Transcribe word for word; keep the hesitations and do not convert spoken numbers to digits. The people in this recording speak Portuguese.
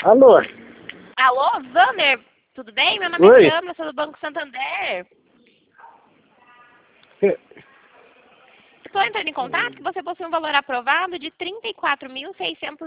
Alô? Alô, Vander, tudo bem? Meu nome Oi. é Ana, sou do Banco Santander. É, Estou entrando em contato que você possui um valor aprovado de trinta e quatro mil seiscentos